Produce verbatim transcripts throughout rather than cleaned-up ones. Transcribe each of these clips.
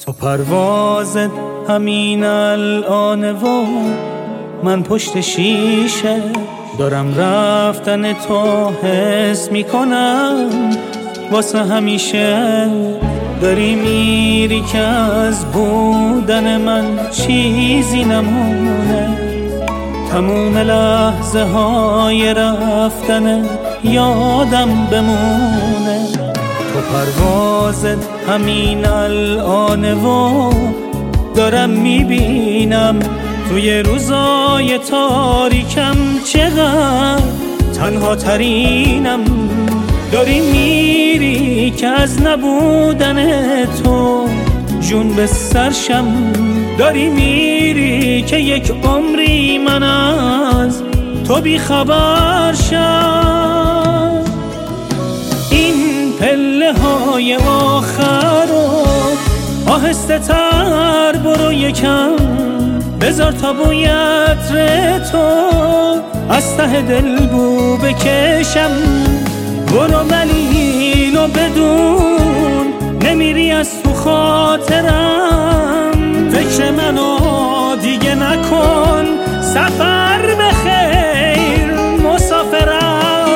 تو پروازت همین الان و من پشت شیشه دارم رفتن تو حس میکنم واسه همیشه داری میری که از بودن من چیزی نمونه تموم لحظه های رفتن یادم بمونه تو پروازت همین الانه و دارم میبینم توی روزای تاریکم چقدر تنها ترینم داری میری که از نبودن تو جون به سرشم داری میری که یک عمری من از تو بی خبر شم این پله های آخر رو آهسته تر برو یکم بذار تا بوی عطر تو از ته دل بو بکشم برو ولی اینو بدون نمیری از تو خاطرم فکر منو دیگه نکن سفر بخیر مسافرم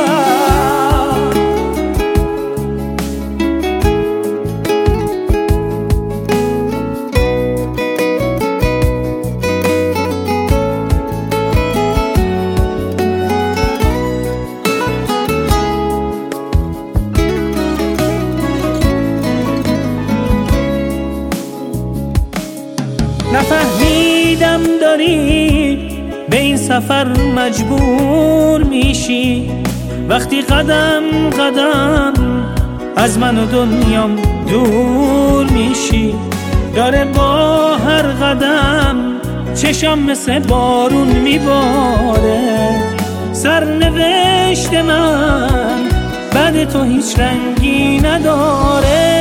نفهمیدم داری به این سفر مجبور میشی وقتی قدم قدم از من و دنیام دور میشی داره با هر قدم چشام مثل بارون میباره سرنوشت من بعد تو هیچ رنگی نداره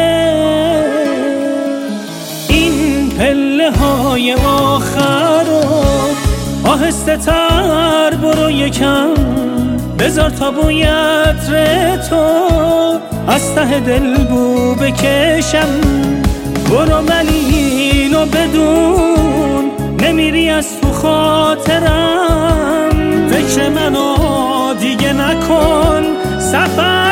پله های آخر رو آهسته تر برو یکم بذار تا بوی عطر تو از ته دل بو بکشم برو ولی اینو بدون نمیری از تو خاطرم فکر منو دیگه نکن سفر